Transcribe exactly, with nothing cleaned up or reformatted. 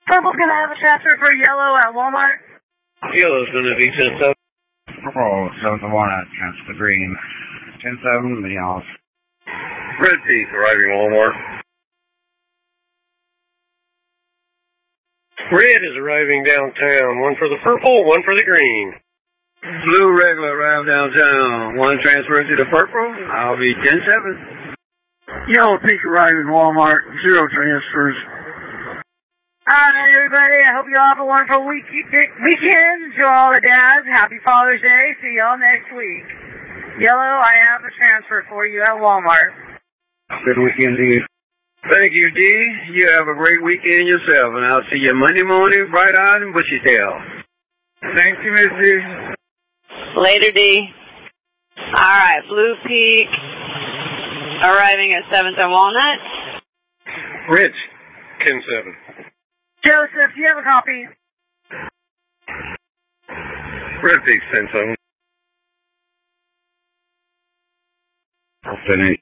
Purple, can I have a transfer for yellow at Walmart? Yellow's going to be ten seven. Purple, seven to one at transfer green. ten seven, the off. Red Peak arriving Walmart. Red is arriving downtown. One for the purple, one for the green. Blue regular arrived downtown. One transfer to the purple. I'll be ten seven. Yellow Peak arriving Walmart. Zero transfers. Alright, everybody. I hope you all have a wonderful week weekend. To all the dads, happy Father's Day. See y'all next week. Yellow, I have a transfer for you at Walmart. Good weekend to you. Thank you, D. You have a great weekend yourself, and I'll see you Monday morning, bright-eyed and bushy-tailed. Thank you, Miss D. Later, D. Alright, Blue Peak arriving at seventh and Walnut. Rich, ten seven. Joseph, do you have a copy? Red Peak, ten seven. I'll finish.